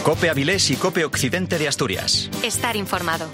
COPE Avilés y COPE Occidente de Asturias. Estar informado.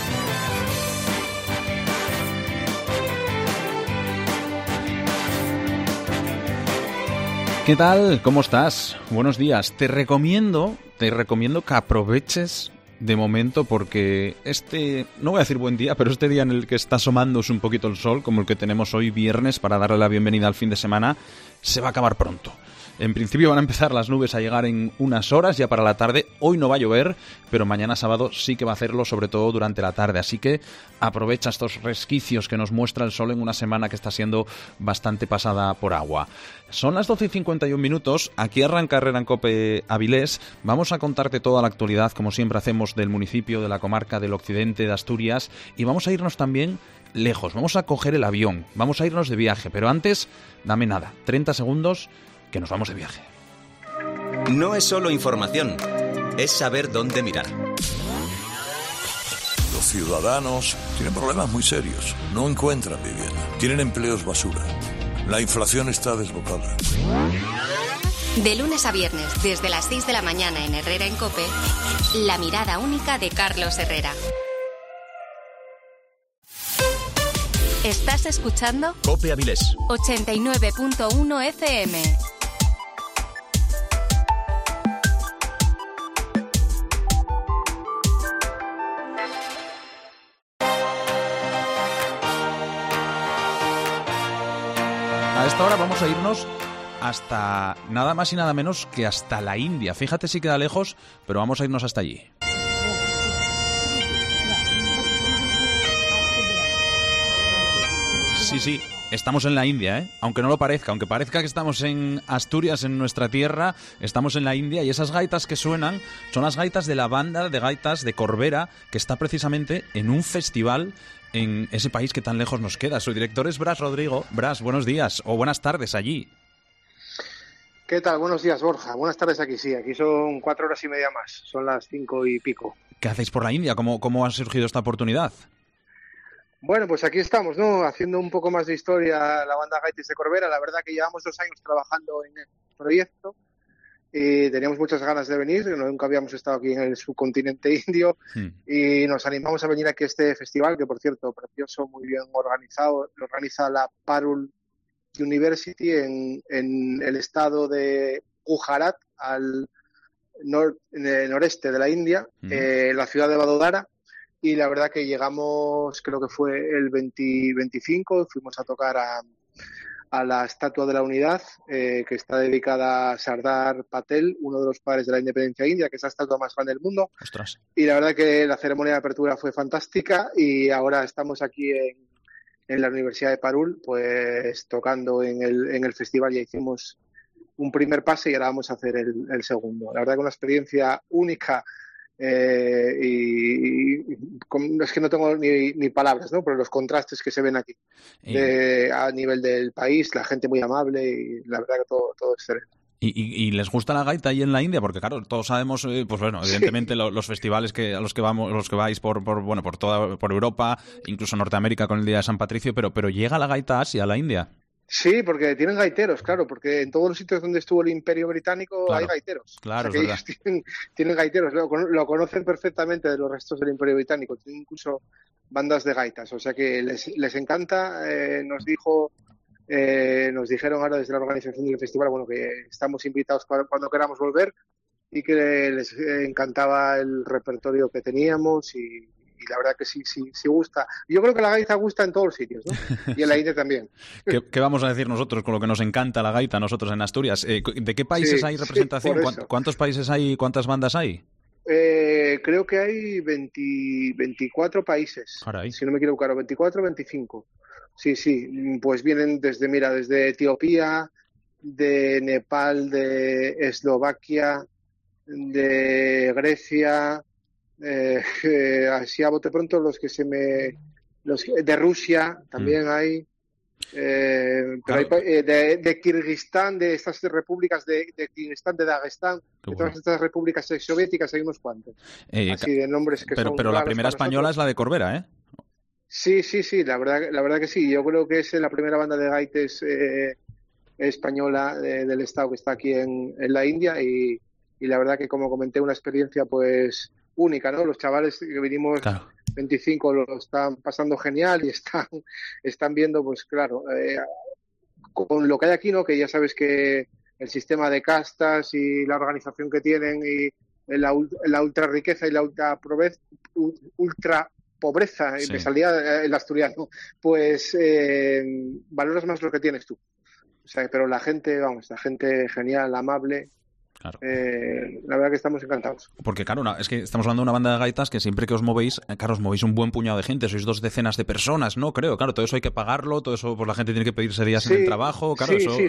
¿Qué tal? ¿Cómo estás? Buenos días. Te recomiendo que aproveches de momento porque no voy a decir buen día, pero este día en el que está asomándose un poquito el sol, como el que tenemos hoy viernes para darle la bienvenida al fin de semana, se va a acabar pronto. En principio van a empezar las nubes a llegar en unas horas ya para la tarde. Hoy no va a llover, pero mañana sábado sí que va a hacerlo, sobre todo durante la tarde. Así que aprovecha estos resquicios que nos muestra el sol en una semana que está siendo bastante pasada por agua. Son las 12:51. Aquí arranca Herrera en COPE Avilés. Vamos a contarte toda la actualidad, como siempre hacemos, del municipio, de la comarca del occidente de Asturias. Y vamos a irnos también lejos. Vamos a coger el avión. Vamos a irnos de viaje. Pero antes, dame 30 segundos... que nos vamos de viaje. No es solo información, es saber dónde mirar. Los ciudadanos tienen problemas muy serios. No encuentran vivienda. Tienen empleos basura. La inflación está desbocada. De lunes a viernes, desde las 6 de la mañana en Herrera en COPE, la mirada única de Carlos Herrera. ¿Estás escuchando? COPE Avilés 89.1 FM. A esta hora vamos a irnos hasta nada más y nada menos que hasta la India. Fíjate si queda lejos, pero vamos a irnos hasta allí. Sí, estamos en la India, ¿eh? Aunque no lo parezca, aunque parezca que estamos en Asturias, en nuestra tierra, estamos en la India y esas gaitas que suenan son las gaitas de la banda de gaitas de Corbera, que está precisamente en un festival en ese país que tan lejos nos queda. Su director es Bras Rodrigo. Bras, buenos días o buenas tardes allí. ¿Qué tal? Buenos días, Borja. Buenas tardes aquí, sí. Aquí son 4 horas y media más. Son las 5 y pico. ¿Qué hacéis por la India? ¿Cómo ha surgido esta oportunidad? Bueno, pues aquí estamos, ¿no? Haciendo un poco más de historia la banda Gaites de Corbera. La verdad que llevamos 2 años trabajando en el proyecto y teníamos muchas ganas de venir. Nunca habíamos estado aquí en el subcontinente indio y nos animamos a venir aquí a este festival, que por cierto, precioso, muy bien organizado. Lo organiza la Parul University en el estado de Gujarat, al noreste de la India, la ciudad de Vadodara. Y la verdad que llegamos, creo que fue el 25, fuimos a tocar a la Estatua de la Unidad, que está dedicada a Sardar Patel, uno de los padres de la independencia india, que es la estatua más grande del mundo. ¡Ostras! Y la verdad que la ceremonia de apertura fue fantástica y ahora estamos aquí en la Universidad de Parul, pues tocando en el festival. Ya hicimos un primer pase y ahora vamos a hacer el segundo. La verdad que una experiencia única. Es que no tengo ni palabras, ¿no? Por los contrastes que se ven aquí a nivel del país, la gente muy amable y la verdad que todo excelente. ¿Y les gusta la gaita ahí en la India? Porque claro, todos sabemos, pues bueno, evidentemente sí. los festivales a los que vamos, los que vais por Europa, incluso Norteamérica con el Día de San Patricio, pero ¿llega la gaita a Asia, a la India? Sí, porque tienen gaiteros, claro, porque en todos los sitios donde estuvo el Imperio Británico hay gaiteros. Claro, o sea que ellos tienen gaiteros, lo conocen perfectamente de los restos del Imperio Británico, tienen incluso bandas de gaitas, o sea que les encanta. Nos dijeron ahora desde la organización del festival, bueno, que estamos invitados cuando queramos volver y que les encantaba el repertorio que teníamos y la verdad que sí gusta. Yo creo que la gaita gusta en todos los sitios, ¿no? Y en la India también. ¿Qué vamos a decir nosotros con lo que nos encanta la gaita nosotros en Asturias? ¿De qué países hay representación? ¿Cuántos países hay y cuántas bandas hay? Creo que hay 24 países. Caray. Si no me equivoco, 24 o 25. Sí, pues vienen desde Etiopía, de Nepal, de Eslovaquia, de Grecia, así a bote pronto de Rusia también hay, pero hay de Kirguistán, de estas repúblicas de Kirguistán, de Dagestán, de todas estas repúblicas soviéticas hay unos cuantos, así de nombres que son pero la primera española es la de Corbera, ¿eh? Sí, la verdad que sí. Yo creo que es la primera banda de gaites española del estado que está aquí en la India y y la verdad que, como comenté, una experiencia pues única, ¿no? Los chavales que vinimos 25 lo están pasando genial y están viendo, pues claro, con lo que hay aquí, ¿no? Que ya sabes que el sistema de castas y la organización que tienen y la ultra riqueza y la ultra pobreza, me salía el asturiano, pues valoras más lo que tienes tú. O sea, pero la gente genial, amable. Claro. La verdad que estamos encantados. Porque claro, es que estamos hablando de una banda de gaitas que siempre que os movéis, claro, os movéis un buen puñado de gente, sois 2 decenas de personas, ¿no? Creo, claro, todo eso hay que pagarlo, todo eso pues la gente tiene que pedirse días en el trabajo, claro, sí, eso... Sí,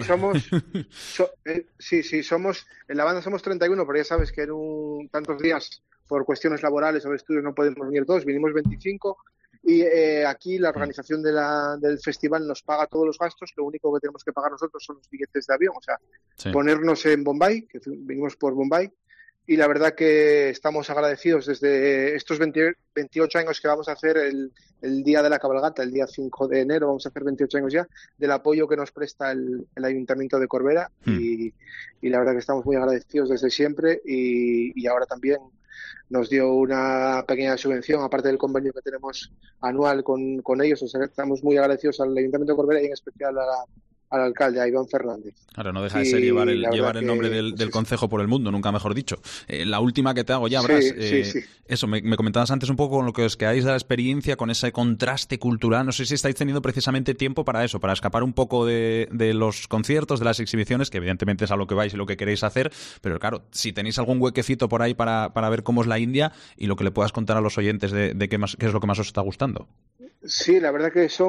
somos, en la banda somos 31, pero ya sabes que en tantos días por cuestiones laborales o de estudios no podemos venir todos, vinimos 25 y aquí la organización del festival nos paga todos los gastos, lo único que tenemos que pagar nosotros son los billetes de avión, o sea, ponernos en Bombay, que vinimos por Bombay, y la verdad que estamos agradecidos desde estos 28 años que vamos a hacer el día de la cabalgata, el día 5 de enero, vamos a hacer 28 años ya, del apoyo que nos presta el Ayuntamiento de Corbera, y la verdad que estamos muy agradecidos desde siempre, y ahora también nos dio una pequeña subvención, aparte del convenio que tenemos anual con ellos. O sea, estamos muy agradecidos al Ayuntamiento de Corbera y en especial al alcalde, a Iván Fernández. Claro, no deja de ser llevar el nombre del concejo por el mundo, nunca mejor dicho. La última que te hago ya, Bras, eso, me comentabas antes un poco con lo que os quedáis de la experiencia, con ese contraste cultural. No sé si estáis teniendo precisamente tiempo para eso, para escapar un poco de los conciertos, de las exhibiciones, que evidentemente es a lo que vais y lo que queréis hacer, pero claro, si tenéis algún huequecito por ahí para ver cómo es la India y lo que le puedas contar a los oyentes de qué es lo que más os está gustando. Sí, la verdad que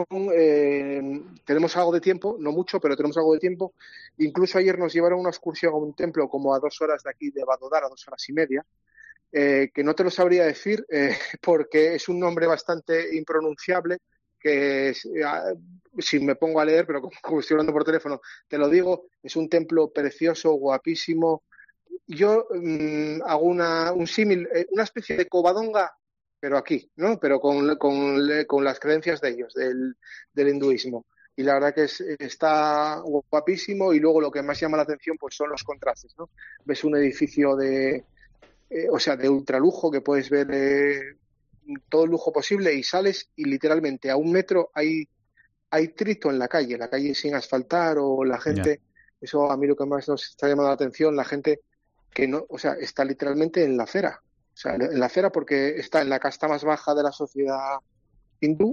tenemos algo de tiempo, no mucho, pero tenemos algo de tiempo. Incluso ayer nos llevaron una excursión a un templo como a 2 horas de aquí de Vadodara, 2 horas y media, que no te lo sabría decir porque es un nombre bastante impronunciable, que si me pongo a leer, pero como estoy hablando por teléfono, te lo digo, es un templo precioso, guapísimo. Yo hago un símil, una especie de Covadonga, pero aquí, ¿no? Pero con las creencias de ellos, del hinduismo. Y la verdad que está guapísimo, y luego lo que más llama la atención pues son los contrastes, ¿no? Ves un edificio de ultralujo que puedes ver todo el lujo posible y sales y literalmente a 1 metro hay trito en la calle sin asfaltar, o la gente, eso a mí lo que más nos está llamando la atención, la gente que no, o sea, está literalmente en la acera. O sea, en la acera porque está en la casta más baja de la sociedad hindú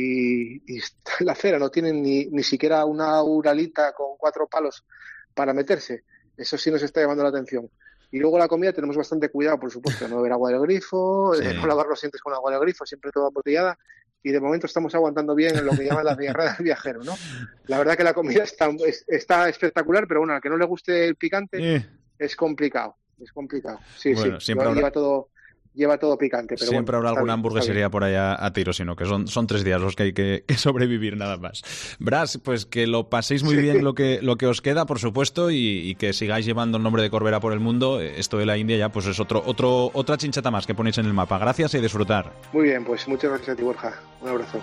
y está en la acera, no tienen ni siquiera una uralita con 4 palos para meterse. Eso sí nos está llamando la atención. Y luego la comida tenemos bastante cuidado, por supuesto, no beber agua del grifo, no lavar los dientes con agua del grifo, siempre toda embotellada, y de momento estamos aguantando bien en lo que llaman la diarrea del viajero, ¿no? La verdad que la comida está espectacular, pero bueno, al que no le guste el picante es complicado. Es complicado. Sí, bueno, sí. Siempre lleva todo picante. Pero siempre bueno, habrá alguna hamburguesería por allá a tiro, sino que son 3 días los que hay que sobrevivir nada más. Bras, pues que lo paséis muy bien lo que os queda, por supuesto, y que sigáis llevando el nombre de Corbera por el mundo. Esto de la India ya pues es otra chincheta más que ponéis en el mapa. Gracias y disfrutar. Muy bien, pues muchas gracias a ti, Borja. Un abrazo.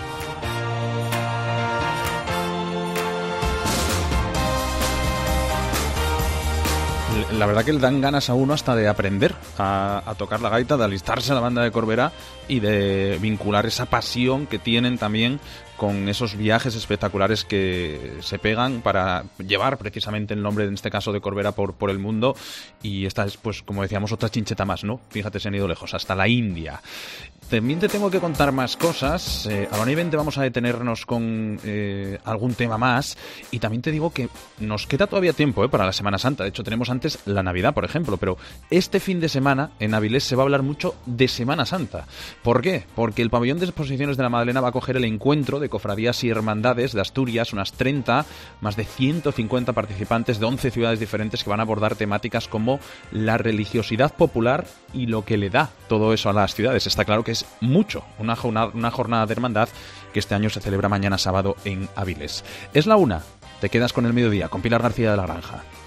La verdad que le dan ganas a uno hasta de aprender a tocar la gaita, de alistarse a la banda de Corbera y de vincular esa pasión que tienen también con esos viajes espectaculares que se pegan para llevar precisamente el nombre, en este caso, de Corbera por el mundo. Y esta es, pues, como decíamos, otra chincheta más, ¿no? Fíjate, se han ido lejos, hasta la India. También te tengo que contar más cosas. Ahora vamos a detenernos con algún tema más. Y también te digo que nos queda todavía tiempo para la Semana Santa. De hecho, tenemos antes la Navidad, por ejemplo. Pero este fin de semana en Avilés se va a hablar mucho de Semana Santa. ¿Por qué? Porque el pabellón de exposiciones de la Madalena va a acoger el encuentro de cofradías y hermandades de Asturias, unas 30, más de 150 participantes de 11 ciudades diferentes que van a abordar temáticas como la religiosidad popular y lo que le da todo eso a las ciudades. Está claro que es mucho, una jornada de hermandad que este año se celebra mañana sábado en Avilés. Es la 1, te quedas con el mediodía, con Pilar García de la Granja.